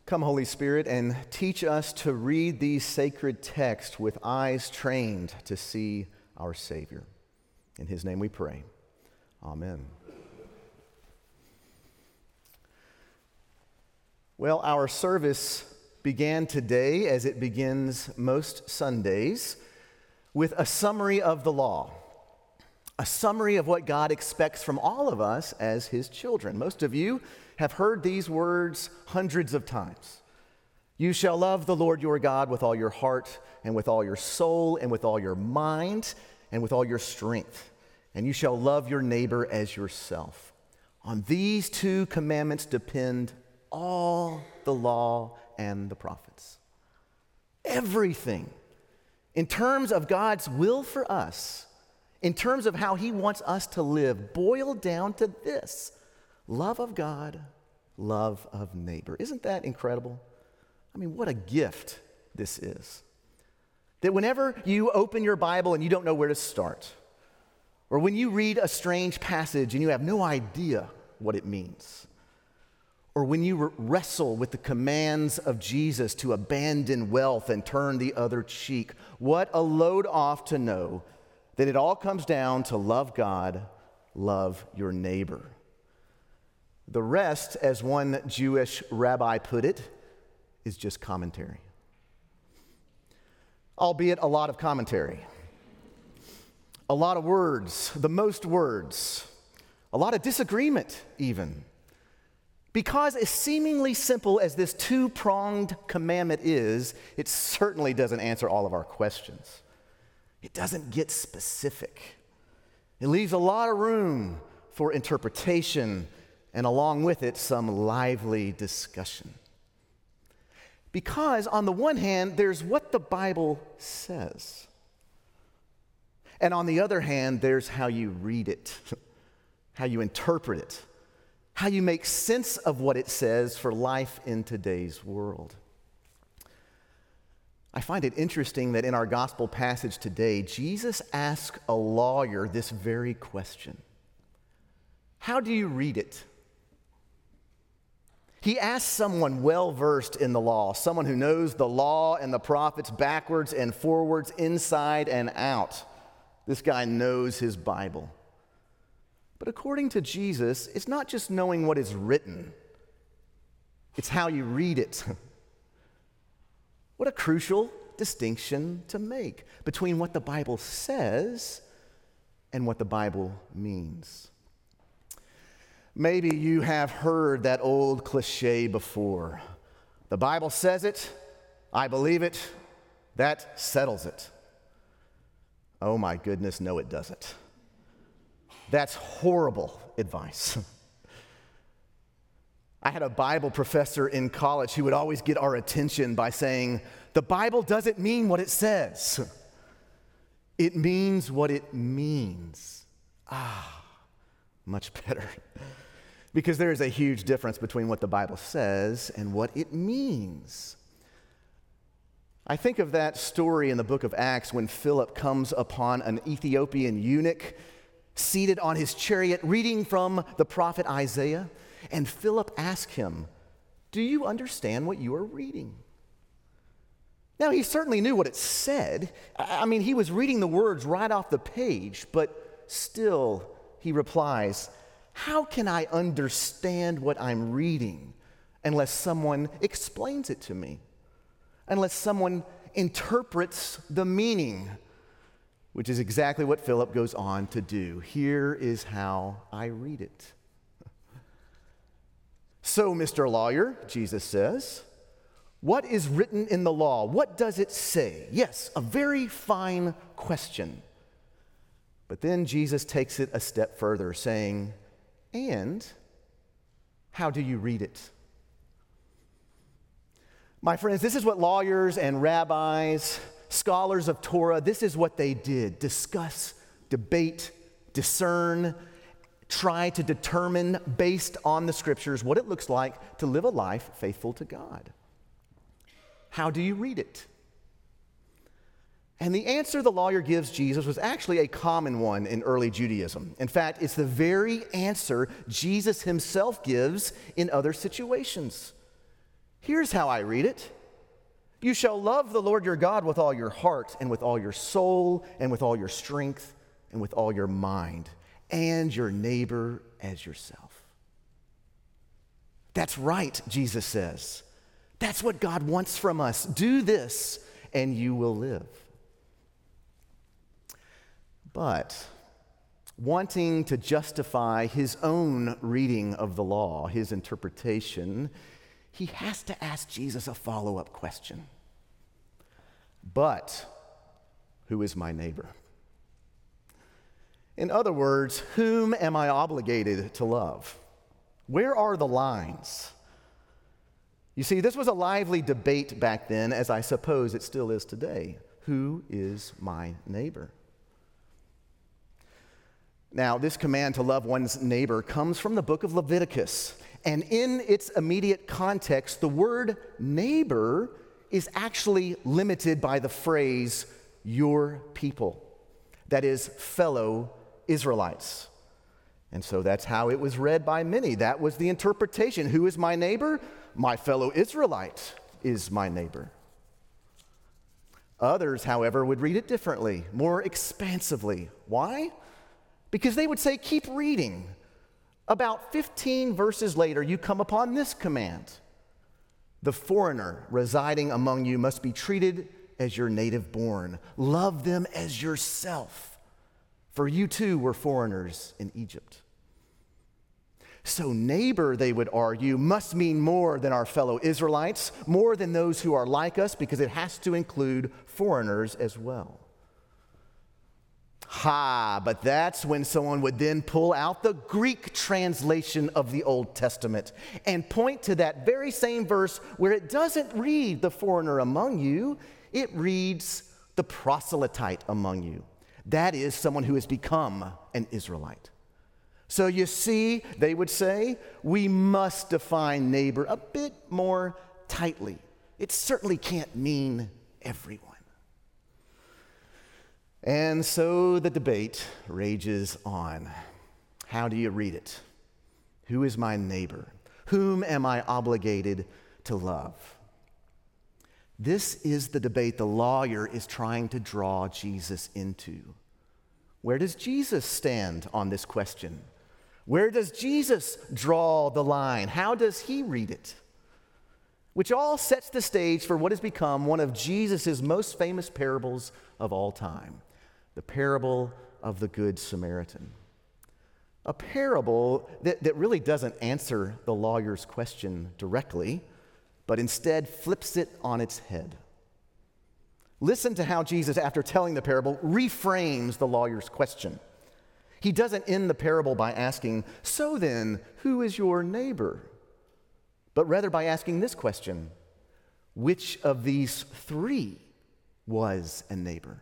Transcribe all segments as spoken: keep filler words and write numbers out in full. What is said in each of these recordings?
Come, Holy Spirit, and teach us to read these sacred texts with eyes trained to see our Savior. In his name we pray. Amen. Well, our service began today, as it begins most Sundays, with a summary of the law, a summary of what God expects from all of us as his children. Most of you have heard these words hundreds of times. You shall love the Lord your God with all your heart and with all your soul and with all your mind and with all your strength. And you shall love your neighbor as yourself. On these two commandments depend all the law and the prophets. Everything. In terms of God's will for us, in terms of how he wants us to live, boiled down to this: love of God, love of neighbor. Isn't that incredible? I mean, what a gift this is. That whenever you open your Bible and you don't know where to start, or when you read a strange passage and you have no idea what it means, or when you wrestle with the commands of Jesus to abandon wealth and turn the other cheek, what a load off to know that it all comes down to love God, love your neighbor. The rest, as one Jewish rabbi put it, is just commentary. Albeit a lot of commentary. A lot of words, the most words, a lot of disagreement even. Because as seemingly simple as this two-pronged commandment is, it certainly doesn't answer all of our questions. It doesn't get specific. It leaves a lot of room for interpretation, and along with it, some lively discussion. Because on the one hand, there's what the Bible says. And on the other hand, there's how you read it, how you interpret it, how you make sense of what it says for life in today's world. I find it interesting that in our gospel passage today, Jesus asks a lawyer this very question. How do you read it? He asks someone well-versed in the law, someone who knows the law and the prophets backwards and forwards, inside and out. This guy knows his Bible. But according to Jesus, it's not just knowing what is written. It's how you read it. What a crucial distinction to make between what the Bible says and what the Bible means. Maybe you have heard that old cliche before. The Bible says it, I believe it, that settles it. Oh my goodness, no it doesn't. That's horrible advice. I had a Bible professor in college who would always get our attention by saying, the Bible doesn't mean what it says. It means what it means. Ah, much better. Because there is a huge difference between what the Bible says and what it means. I think of that story in the book of Acts when Philip comes upon an Ethiopian eunuch seated on his chariot reading from the prophet Isaiah. And Philip asked him, do you understand what you are reading? Now, he certainly knew what it said. I mean, he was reading the words right off the page, but still, he replies, how can I understand what I'm reading unless someone explains it to me? Unless someone interprets the meaning, which is exactly what Philip goes on to do. Here is how I read it. So, Mister Lawyer, Jesus says, what is written in the law? What does it say? Yes, a very fine question. But then Jesus takes it a step further, saying, and how do you read it? My friends, this is what lawyers and rabbis, scholars of Torah, this is what they did. Discuss, debate, discern, try to determine based on the scriptures what it looks like to live a life faithful to God. How do you read it? And the answer the lawyer gives Jesus was actually a common one in early Judaism. In fact, it's the very answer Jesus himself gives in other situations. Here's how I read it. You shall love the Lord your God with all your heart and with all your soul and with all your strength and with all your mind, and your neighbor as yourself. That's right, Jesus says. That's what God wants from us. Do this and you will live. But wanting to justify his own reading of the law, his interpretation, he has to ask Jesus a follow-up question. But who is my neighbor? In other words, whom am I obligated to love? Where are the lines? You see, this was a lively debate back then, as I suppose it still is today. Who is my neighbor? Now, this command to love one's neighbor comes from the book of Leviticus. And in its immediate context, the word neighbor is actually limited by the phrase, your people. That is, fellow Israelites. And so that's how it was read by many. That was the interpretation. Who is my neighbor? My fellow Israelite is my neighbor. Others, however, would read it differently, more expansively. Why? Because they would say, keep reading. About fifteen verses later, you come upon this command. The foreigner residing among you must be treated as your native born. Love them as yourself. For you too were foreigners in Egypt. So neighbor, they would argue, must mean more than our fellow Israelites, more than those who are like us, because it has to include foreigners as well. Ha, but that's when someone would then pull out the Greek translation of the Old Testament and point to that very same verse where it doesn't read the foreigner among you, it reads the proselyte among you. That is someone who has become an Israelite. So you see, they would say, we must define neighbor a bit more tightly. It certainly can't mean everyone. And so the debate rages on. How do you read it? Who is my neighbor? Whom am I obligated to love? This is the debate the lawyer is trying to draw Jesus into. Where does Jesus stand on this question? Where does Jesus draw the line? How does he read it? Which all sets the stage for what has become one of Jesus' most famous parables of all time, the parable of the Good Samaritan. A parable that, that really doesn't answer the lawyer's question directly, but instead flips it on its head. Listen to how Jesus, after telling the parable, reframes the lawyer's question. He doesn't end the parable by asking, so then, who is your neighbor? But rather by asking this question, which of these three was a neighbor?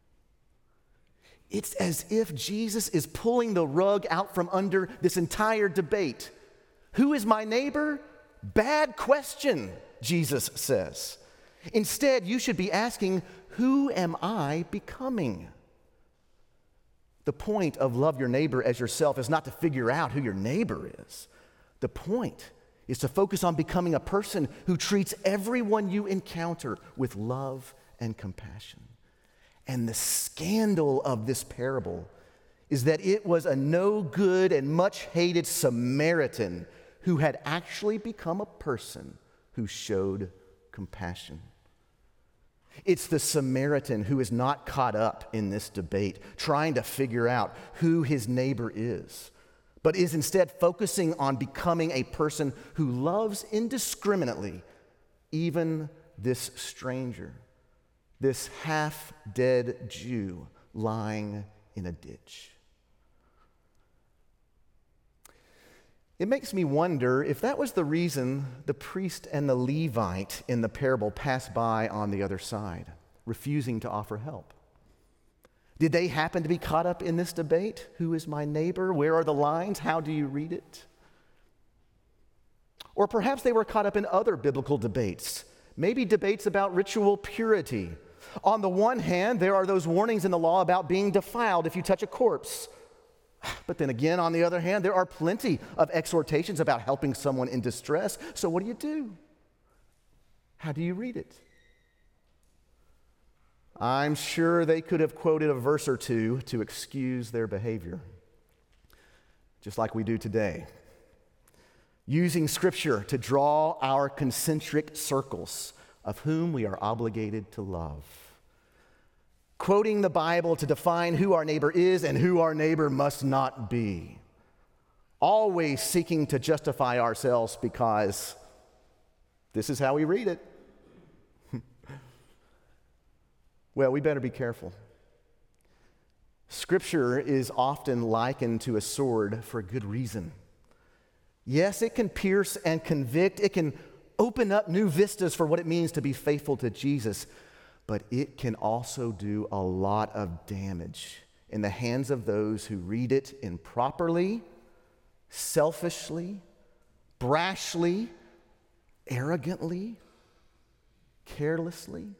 It's as if Jesus is pulling the rug out from under this entire debate. Who is my neighbor? Bad question, Jesus says. Instead, you should be asking, who am I becoming? The point of love your neighbor as yourself is not to figure out who your neighbor is. The point is to focus on becoming a person who treats everyone you encounter with love and compassion. And the scandal of this parable is that it was a no good and much hated Samaritan who had actually become a person who showed compassion. It's the Samaritan who is not caught up in this debate, trying to figure out who his neighbor is, but is instead focusing on becoming a person who loves indiscriminately even this stranger, this half-dead Jew lying in a ditch. It makes me wonder if that was the reason the priest and the Levite in the parable passed by on the other side, refusing to offer help. Did they happen to be caught up in this debate? Who is my neighbor? Where are the lines? How do you read it? Or perhaps they were caught up in other biblical debates, maybe debates about ritual purity. On the one hand, there are those warnings in the law about being defiled if you touch a corpse. But then again, on the other hand, there are plenty of exhortations about helping someone in distress. So what do you do? How do you read it? I'm sure they could have quoted a verse or two to excuse their behavior, just like we do today, using Scripture to draw our concentric circles of whom we are obligated to love, quoting the Bible to define who our neighbor is and who our neighbor must not be, always seeking to justify ourselves because this is how we read it. Well, we better be careful. Scripture is often likened to a sword for good reason. Yes, it can pierce and convict. It can open up new vistas for what it means to be faithful to Jesus. But it can also do a lot of damage in the hands of those who read it improperly, selfishly, brashly, arrogantly, carelessly.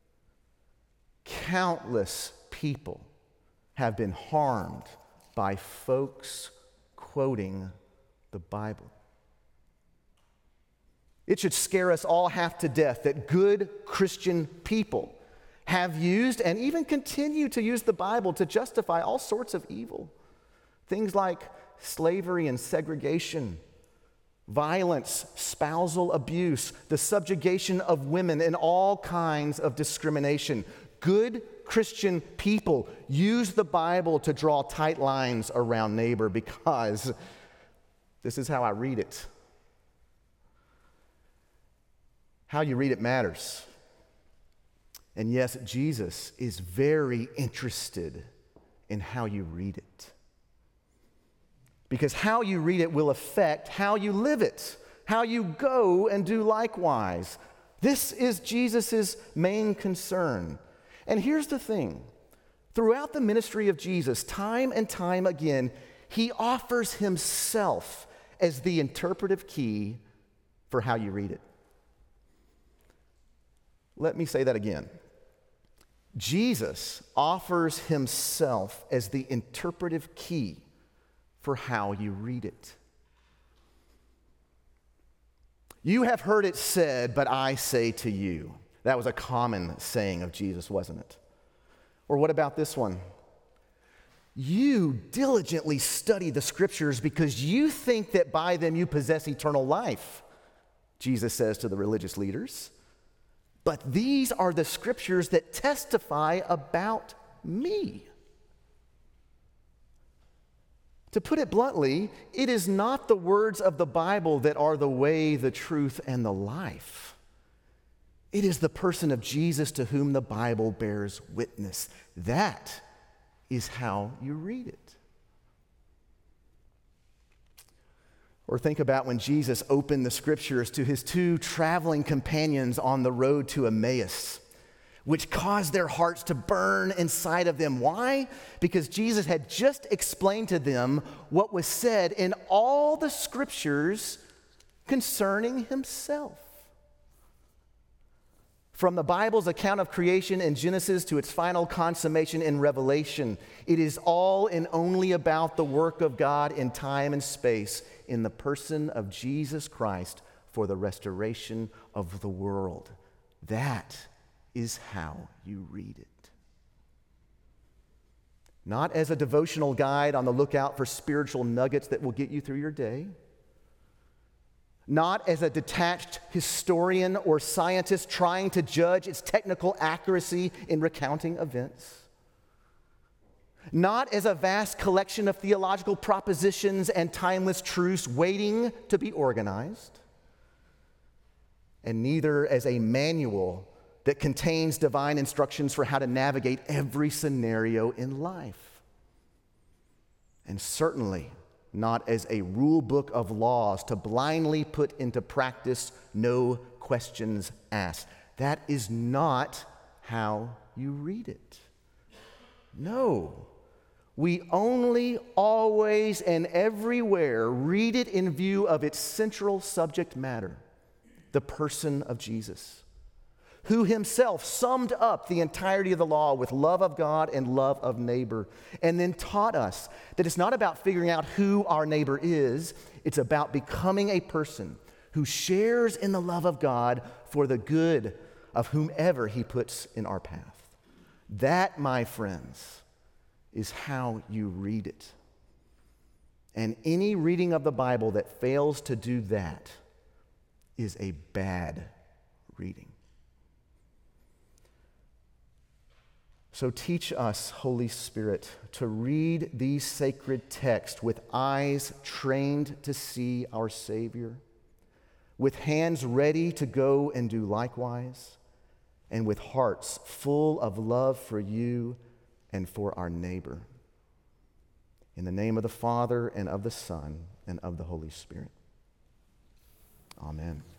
Countless people have been harmed by folks quoting the Bible. It should scare us all half to death that good Christian people have used and even continue to use the Bible to justify all sorts of evil. Things like slavery and segregation, violence, spousal abuse, the subjugation of women, and all kinds of discrimination. Good Christian people use the Bible to draw tight lines around neighbor because this is how I read it. How you read it matters. And yes, Jesus is very interested in how you read it. Because how you read it will affect how you live it, how you go and do likewise. This is Jesus' main concern. And here's the thing. Throughout the ministry of Jesus, time and time again, he offers himself as the interpretive key for how you read it. Let me say that again. Jesus offers himself as the interpretive key for how you read it. You have heard it said, but I say to you. That was a common saying of Jesus, wasn't it? Or what about this one? You diligently study the Scriptures because you think that by them you possess eternal life, Jesus says to the religious leaders. But these are the Scriptures that testify about me. To put it bluntly, it is not the words of the Bible that are the way, the truth, and the life. It is the person of Jesus to whom the Bible bears witness. That is how you read it. Or think about when Jesus opened the Scriptures to his two traveling companions on the road to Emmaus, which caused their hearts to burn inside of them. Why? Because Jesus had just explained to them what was said in all the Scriptures concerning himself. From the Bible's account of creation in Genesis to its final consummation in Revelation, it is all and only about the work of God in time and space in the person of Jesus Christ for the restoration of the world. That is how you read it. Not as a devotional guide on the lookout for spiritual nuggets that will get you through your day. Not as a detached historian or scientist trying to judge its technical accuracy in recounting events. Not as a vast collection of theological propositions and timeless truths waiting to be organized. And neither as a manual that contains divine instructions for how to navigate every scenario in life. And certainly not as a rule book of laws to blindly put into practice, no questions asked. That is not how you read it. No. We only, always, and everywhere read it in view of its central subject matter, the person of Jesus, who himself summed up the entirety of the law with love of God and love of neighbor, and then taught us that it's not about figuring out who our neighbor is, it's about becoming a person who shares in the love of God for the good of whomever he puts in our path. That, my friends, is how you read it. And any reading of the Bible that fails to do that is a bad reading. So teach us, Holy Spirit, to read these sacred texts with eyes trained to see our Savior, with hands ready to go and do likewise, and with hearts full of love for you and for our neighbor. In the name of the Father, and of the Son, and of the Holy Spirit. Amen.